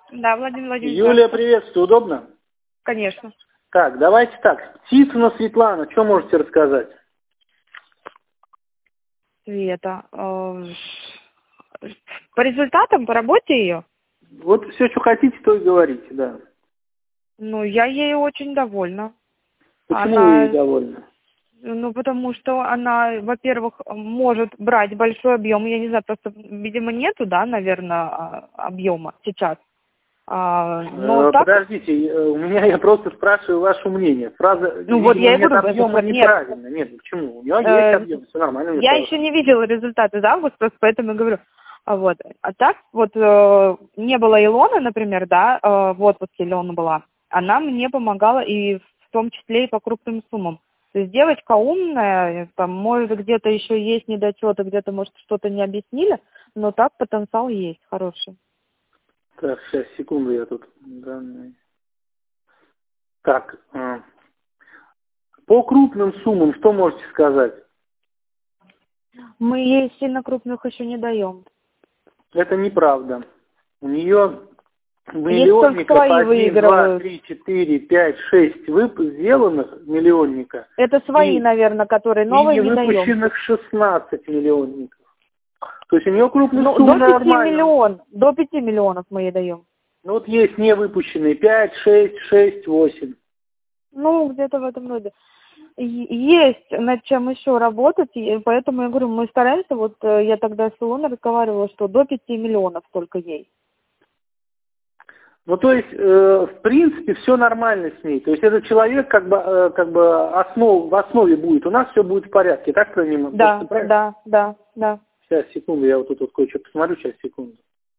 Да, Владимир Владимирович. Юлия, приветствую. Удобно? Конечно. Так, давайте так. Птицына Светлана, что можете рассказать? Света. По результатам, по работе ее? Вот все, что хотите, то и говорите, да. Ну, я ей очень довольна. Почему вы ей довольны? Ну, потому что она, во-первых, может брать большой объем. Я не знаю, просто, видимо, нету, да, наверное, объема сейчас. Но так... Подождите, у меня я просто спрашиваю ваше мнение. Фраза Ну, вот я и нет говорю, объема нет. неправильно. Нет, почему? У нее есть объем, все нормально. Я еще не видела результаты за август, просто поэтому я говорю. Вот. А так, вот не было Илоны, например, да, в отпуске Илона была. Она мне помогала и в том числе и по крупным суммам. То есть девочка умная, там, может, где-то еще есть недочеты, где-то, может, что-то не объяснили, но так потенциал есть хороший. Так, сейчас, секунду, я тут данные. Так, по крупным суммам что можете сказать? Мы ей сильно крупных еще не даем. Это неправда. У нее Есть только миллионников свои 1, 2, выигрывают. 3, 4, 5, 6 сделанных миллионника. Это свои, И наверное, которые новые не не даем. выпущенных 16 миллионников. То есть у нее крупных Ну, сумм нормально. до 5 миллионов мы ей даем. Ну вот есть невыпущенные 5, 6, 6, 8. Ну, где-то в этом роде. Есть над чем еще работать, и поэтому я говорю, мы стараемся, вот я тогда с Илоной разговаривала, что до 5 миллионов только ей. Ну, то есть, в принципе, все нормально с ней. То есть, этот человек в основе будет. У нас все будет в порядке. Так правильно? Да. Сейчас, секунду, я вот тут вот кое-что посмотрю. Сейчас, секунду.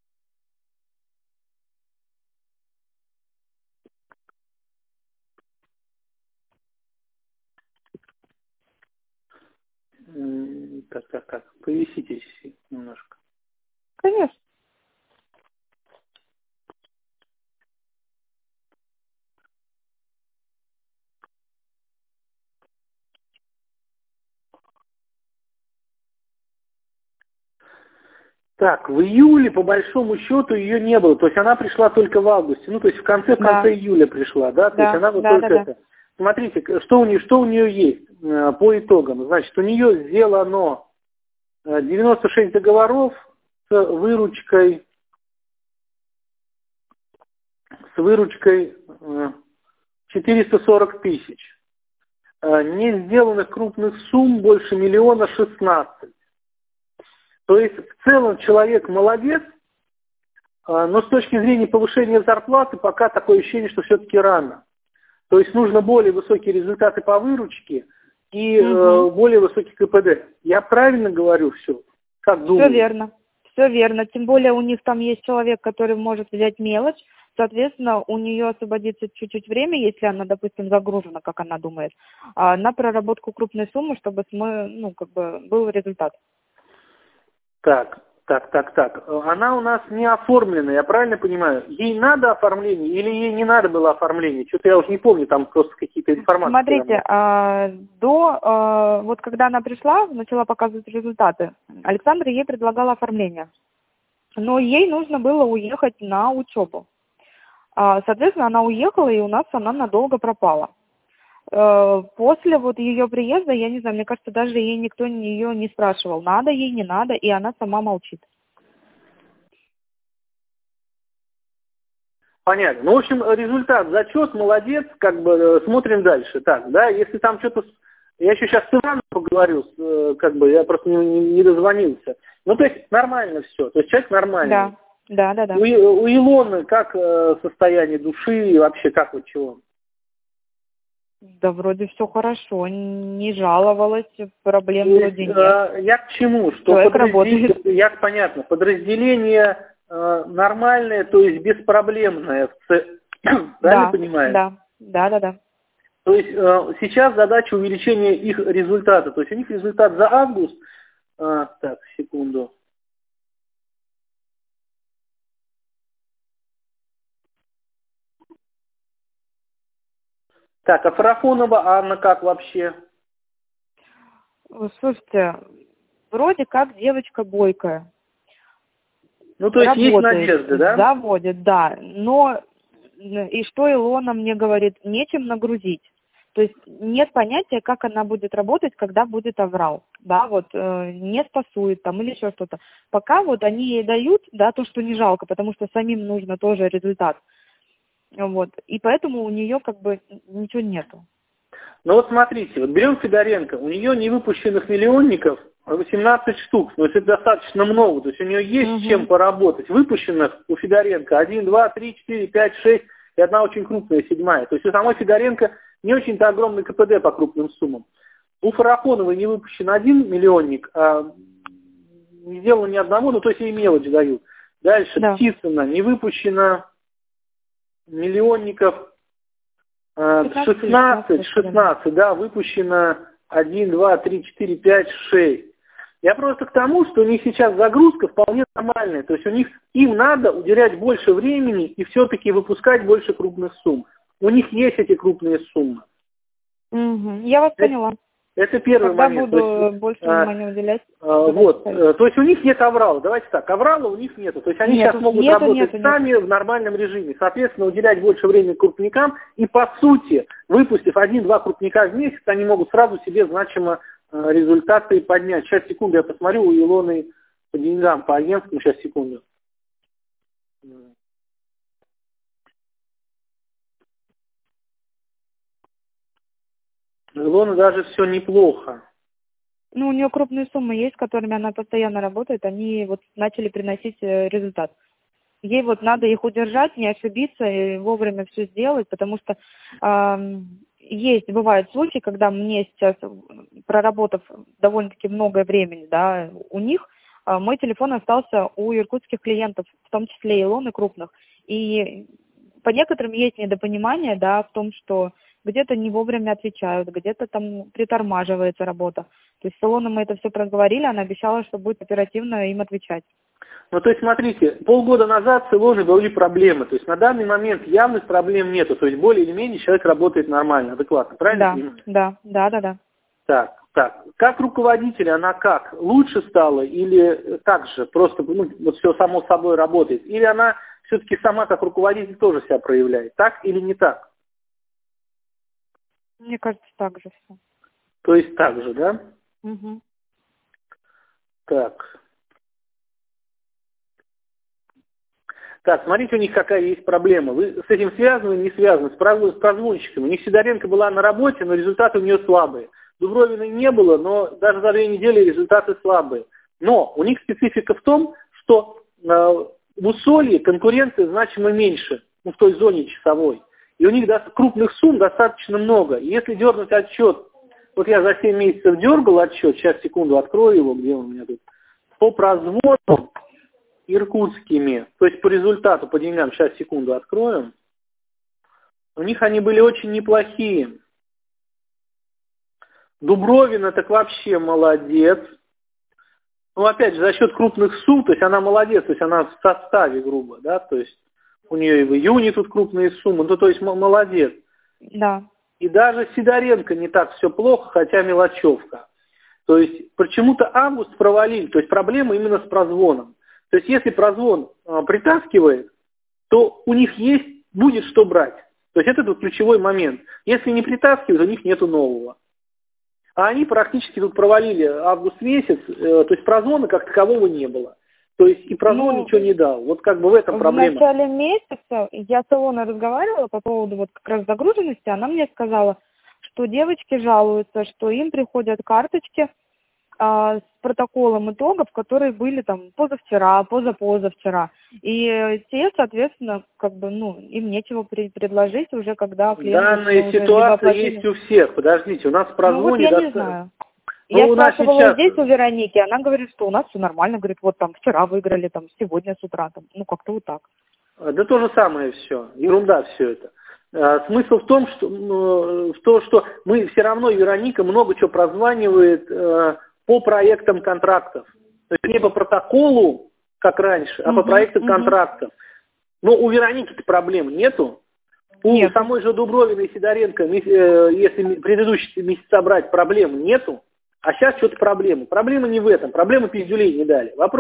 Так. Повиситесь немножко. Конечно. Так, в июле, по большому счету, ее не было. То есть, она пришла только в августе. Ну, то есть, в конце июля пришла, да? То есть, она вот только это. Смотрите, что у нее есть по итогам. Значит, у нее сделано 96 договоров с выручкой 440 тысяч. Не сделанных крупных сумм больше 1 016 000. То есть в целом человек молодец, но с точки зрения повышения зарплаты пока такое ощущение, что все-таки рано. То есть нужно более высокие результаты по выручке и более высокий КПД. Я правильно говорю все? Как думаете? Все верно. Тем более у них там есть человек, который может взять мелочь. Соответственно, у нее освободится чуть-чуть время, если она, допустим, загружена, как она думает, на проработку крупной суммы, чтобы был результат. Так. Она у нас не оформлена, я правильно понимаю? Ей надо оформление или ей не надо было оформление? Что-то я уже не помню, там просто какие-то информации. Смотрите, вот когда она пришла, начала показывать результаты, Александр ей предлагал оформление. Но ей нужно было уехать на учебу. Соответственно, она уехала, и у нас она надолго пропала. После вот ее приезда, я не знаю, мне кажется, даже ей никто ее не спрашивал, надо ей, не надо, и она сама молчит. Понятно. Ну, в общем, результат, зачет, молодец, смотрим дальше. Так, да, если там что-то... Я еще сейчас с Иваном поговорю, я просто не дозвонился. Ну, то есть, нормально все. То есть, человек нормальный. Да. У Илоны как состояние души, вообще как вот чего? Да, вроде все хорошо, не жаловалась, проблем вроде нет. Я к чему? Что понятно, подразделение нормальное, то есть беспроблемное. Правильно понимаю? Да. То есть сейчас задача увеличения их результата. То есть у них результат за август. Так, секунду. Так, а Фарафонова Анна как вообще? Слушайте, вроде как девочка бойкая. Ну, то есть есть работает, надежда, да? заводит, да. Но и что Илона мне говорит, нечем нагрузить. То есть нет понятия, как она будет работать, когда будет аврал. Да, вот не спасует там или еще что-то. Пока вот они ей дают, да, то, что не жалко, потому что самим нужно тоже результат. Вот. И поэтому у нее как бы ничего нету. Ну вот смотрите, вот берем Федоренко, у нее невыпущенных миллионников 18 штук, то есть это достаточно много, то есть у нее есть чем поработать. Выпущенных у Федоренко 1, 2, 3, 4, 5, 6 и одна очень крупная, 7-я. То есть у самой Федоренко не очень-то огромный КПД по крупным суммам. У Фарафоновой не выпущен 1 миллионник, а не сделано ни одного, ну то есть ей мелочь дают. Дальше Да. Птицына не выпущено миллионников 16, да, выпущено 1, 2, 3, 4, 5, 6. Я просто к тому, что у них сейчас загрузка вполне нормальная. То есть им надо уделять больше времени и все-таки выпускать больше крупных сумм. У них есть эти крупные суммы. Я вас поняла. Это первый Когда момент. буду больше внимания уделять. То есть у них нет аврала. Давайте так, аврала у них нету. То есть они сейчас могут работать сами в нормальном режиме. Соответственно, уделять больше времени крупникам. И по сути, выпустив 1-2 крупника в месяц, они могут сразу себе значимо результаты поднять. Сейчас, секунду, я посмотрю у Илоны по деньгам, по агентству. Сейчас, секунду. У Илоны даже все неплохо. Ну, у нее крупные суммы есть, с которыми она постоянно работает, они вот начали приносить результат. Ей вот надо их удержать, не ошибиться и вовремя все сделать, потому что бывают случаи, когда мне сейчас, проработав довольно-таки многое времени, да, у них, мой телефон остался у иркутских клиентов, в том числе и Илоны крупных. И по некоторым есть недопонимание, да, в том, что где-то не вовремя отвечают, где-то там притормаживается работа. То есть с Илоной мы это все проговорили, она обещала, что будет оперативно им отвечать. Ну, то есть, смотрите, полгода назад с Илоной были проблемы. То есть, на данный момент явных проблем нету. То есть, более или менее человек работает нормально, адекватно. Правильно понимаю? Да. Так. Как руководитель она как? Лучше стала или так же? Просто вот все само собой работает? Или она все-таки сама как руководитель тоже себя проявляет? Так или не так? Мне кажется, так же все. То есть так же, да? Угу. Так, смотрите, у них какая есть проблема. Вы с этим связаны или не связаны? С прозвонщиками. У них Сидоренко была на работе, но результаты у нее слабые. Дубровиной не было, но даже за 2 недели результаты слабые. Но у них специфика в том, что в Усолье конкуренция значимо меньше, в той зоне часовой. И у них крупных сумм достаточно много. И если дернуть отчет, вот я за 7 месяцев дергал отчет, сейчас, секунду, открою его, где он у меня тут, по прозвону иркутскими, то есть по результату, по деньгам, сейчас, секунду, откроем, у них они были очень неплохие. Дубровина так вообще молодец. Ну, опять же, за счет крупных сумм, то есть она молодец, то есть она в составе, грубо, да, то есть у нее и в июне тут крупные суммы, ну, то есть молодец. Да. И даже Сидоренко не так все плохо, хотя мелочевка. То есть почему-то август провалили, то есть проблема именно с прозвоном. То есть если прозвон притаскивает, то у них будет что брать. То есть это тут ключевой момент. Если не притаскивает, у них нету нового. А они практически тут провалили август месяц, то есть прозвона как такового не было. То есть и прозвон ничего не дал. Вот как бы в этом проблема. В начале месяца я с Илоной разговаривала по поводу вот как раз загруженности. Она мне сказала, что девочки жалуются, что им приходят карточки с протоколом итогов, которые были там позавчера, позапозавчера. И те, соответственно, как бы, им нечего предложить уже, когда клиенты... Данная ситуация есть у всех. Подождите, у нас в прозвоне... я не знаю. Я спрашивала здесь у Вероники, она говорит, что у нас все нормально. Говорит, вот там вчера выиграли, там сегодня с утра, там, как-то вот так. Да то же самое все. Ерунда все это. Смысл в том, что мы все равно, Вероника много чего прозванивает по проектам контрактов. То есть не по протоколу, как раньше, а по проектам контрактов. Но у Вероники-то проблем нету. У самой же Дубровиной и Сидоренко, если предыдущие месяца брать, проблем нету. А сейчас что-то проблема. Проблема не в этом. Проблема пиздюлей не дали. Вопрос.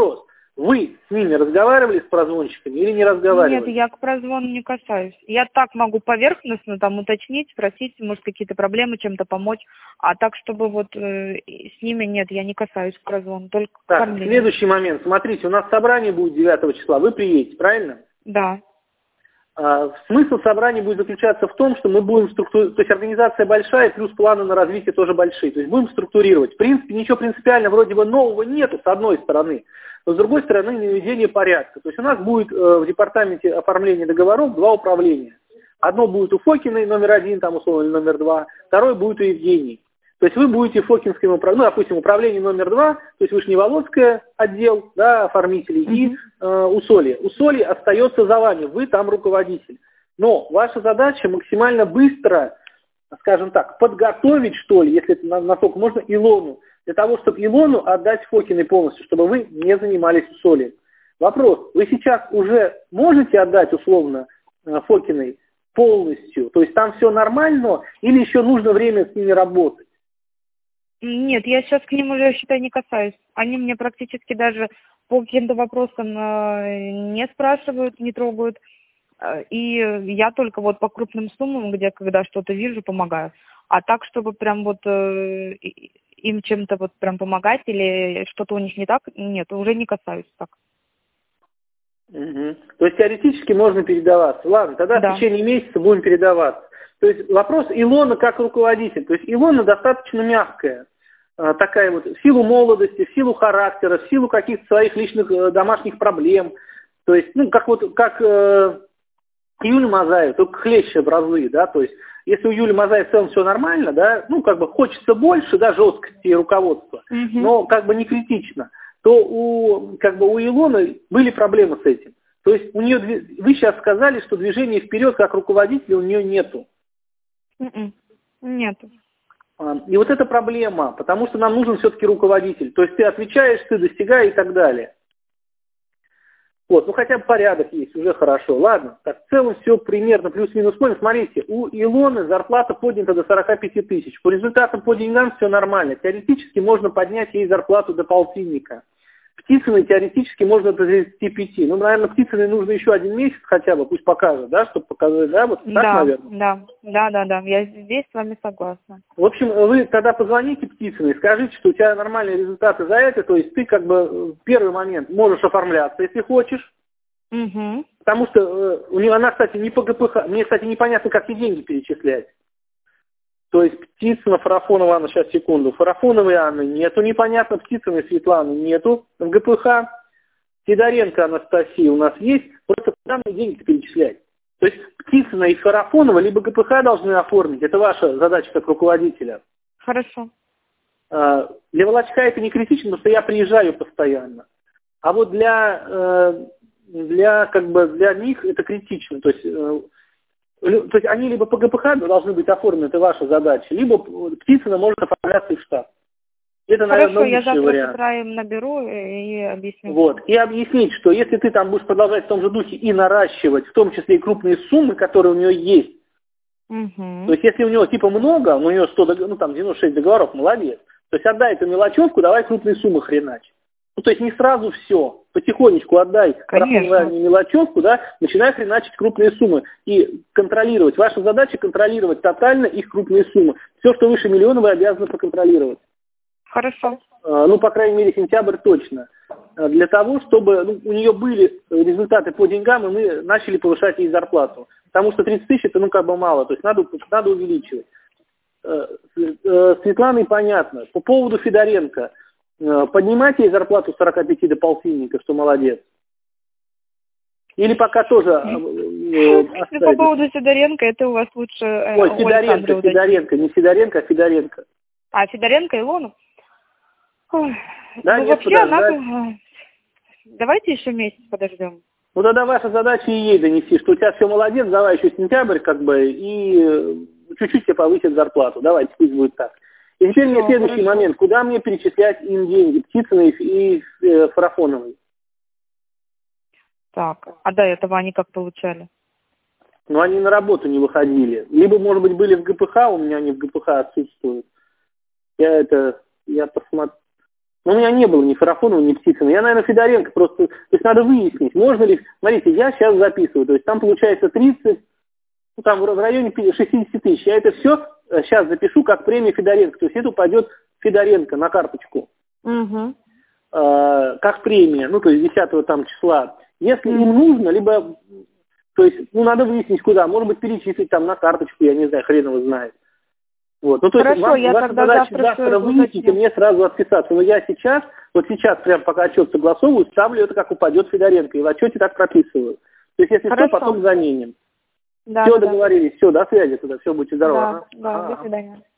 Вы с ними разговаривали, с прозвонщиками, или не разговаривали? Нет, я к прозвону не касаюсь. Я так могу поверхностно там уточнить, спросить, может, какие-то проблемы, чем-то помочь. А так, чтобы вот с ними нет, я не касаюсь к прозвону, только к Так, оформлению. следующий момент. Смотрите, у нас собрание будет 9 числа, вы приедете, правильно? Да. Смысл собрания будет заключаться в том, что мы будем структурировать, то есть организация большая, плюс планы на развитие тоже большие, то есть будем структурировать. В принципе, ничего принципиально вроде бы нового нету, с одной стороны, но с другой стороны, наведение порядка. То есть у нас будет в департаменте оформления договоров 2 управления. Одно будет у Фокиной, номер 1, там условно, или номер 2, второе будет у Евгении. То есть вы будете Фокинским управлением, ну, допустим, управление номер 2, то есть Вышневолодское отдел, да, оформителей, и Усолье. Усолье остается за вами, вы там руководитель. Но ваша задача максимально быстро, скажем так, подготовить, что ли, если это насколько можно, Илону, для того, чтобы Илону отдать Фокиной полностью, чтобы вы не занимались Усольем. Вопрос, вы сейчас уже можете отдать условно Фокиной полностью, то есть там все нормально, или еще нужно время с ними работать? Нет, я сейчас к ним уже, считай, не касаюсь. Они мне практически даже по каким-то вопросам не спрашивают, не трогают. И я только вот по крупным суммам, где когда что-то вижу, помогаю. А так, чтобы прям вот им чем-то вот прям помогать или что-то у них не так, нет, уже не касаюсь так. Угу. То есть теоретически можно передаваться. Ладно, тогда Да. в течение месяца будем передаваться. То есть вопрос Илона как руководитель. То есть Илона достаточно мягкая. Такая вот, в силу молодости, в силу характера, в силу каких-то своих личных домашних проблем. То есть, ну, как Юлия Мазаева, только хлеще образы, да, то есть, если у Юлии Мазаевой в целом все нормально, да, ну, как бы хочется больше, да, жесткости и руководства, но как бы не критично, то у Илоны были проблемы с этим. То есть у нее, вы сейчас сказали, что движения вперед как руководителя у нее нету. Нету. И вот эта проблема, потому что нам нужен все-таки руководитель. То есть ты отвечаешь, ты достигаешь и так далее. Вот, ну хотя бы порядок есть, уже хорошо. Ладно, так в целом все примерно плюс-минус понял. Смотрите, у Илоны зарплата поднята до 45 тысяч. По результатам, по деньгам все нормально. Теоретически можно поднять ей зарплату до полтинника. Птицыной теоретически можно до 35. Ну, наверное, Птицыной нужно еще 1 месяц хотя бы, пусть покажет, да, чтобы показать, да, вот так, наверное? Да, я здесь с вами согласна. В общем, вы тогда позвоните Птицыной, скажите, что у тебя нормальные результаты за это, то есть ты как бы в первый момент можешь оформляться, если хочешь, потому что у нее, она, кстати, не по ГПХ, мне, кстати, непонятно, как ей деньги перечислять. То есть Птицына, Фарафонова Анна, сейчас секунду, Фарафоновой Анны нету, непонятно, Птицыной Светланы нету в ГПХ, Сидоренко Анастасия у нас есть, просто куда мне деньги перечислять? То есть Птицына и Фарафонова либо ГПХ должны оформить, это ваша задача как руководителя. Хорошо. Для Волочка это не критично, потому что я приезжаю постоянно. А вот для них это критично, то есть они либо по ГПХ должны быть оформлены, это ваша задача, либо Птицына может оформляться и в штат. Это, Хорошо, наверное, я лучший завтра вариант. с утра им наберу и объясню. Вот. И объяснить, что если ты там будешь продолжать в том же духе и наращивать, в том числе и крупные суммы, которые у нее есть, то есть если у него типа много, у нее 96 договоров, молодец, то есть отдай эту мелочевку, давай крупные суммы хренач. Ну, то есть не сразу все, потихонечку отдай мелочевку, да, начинай хреначить крупные суммы и контролировать. Ваша задача контролировать тотально их крупные суммы. Все, что выше миллиона, вы обязаны проконтролировать. Хорошо. Ну, по крайней мере, сентябрь точно. Для того, чтобы у нее были результаты по деньгам, и мы начали повышать ей зарплату. Потому что 30 тысяч это, как бы мало, то есть надо увеличивать. Светланой понятно. По поводу Федоренко. Поднимать ей зарплату с 45 до полтинника, что молодец. Или пока тоже По поводу Сидоренко, это у вас лучше Сидоренко, не Сидоренко, а Федоренко. А, Федоренко, Илону? Да, ну, нет, вообще, давайте еще месяц подождем. Ну, тогда ваша задача и ей донести, что у тебя все молодец, давай еще сентябрь, как бы, и чуть-чуть тебе повысят зарплату. Давайте, пусть будет так. И теперь мне следующий момент. Куда мне перечислять им деньги? Птицыной и Фарафоновой. Так, а до этого они как получали? Ну, они на работу не выходили. Либо, может быть, были в ГПХ, у меня они в ГПХ отсутствуют. Я посмотрю. Но у меня не было ни Фарафонова, ни Птицына. Я, наверное, Федоренко просто... То есть надо выяснить, можно ли... Смотрите, я сейчас записываю. То есть там получается 30, ну там в районе 60 тысяч. Я это все сейчас запишу как премия Федоренко. То есть это упадет Федоренко на карточку. Угу. Как премия, ну то есть 10 там числа. Если им нужно, либо... То есть, ну надо выяснить, куда. Может быть, перечислить там на карточку, я не знаю, хрен его знает. Вот. Ну, то есть, Хорошо, я ваша тогда задача завтра выяснить и мне сразу отписаться. Но я сейчас, прям пока отчет согласовываю, ставлю это, как упадет Федоренко, и в отчете так прописываю. То есть, если что, потом заменим. Да, Все, договорились. Все, до связи тогда. Все, будьте здоровы. Да, до свидания.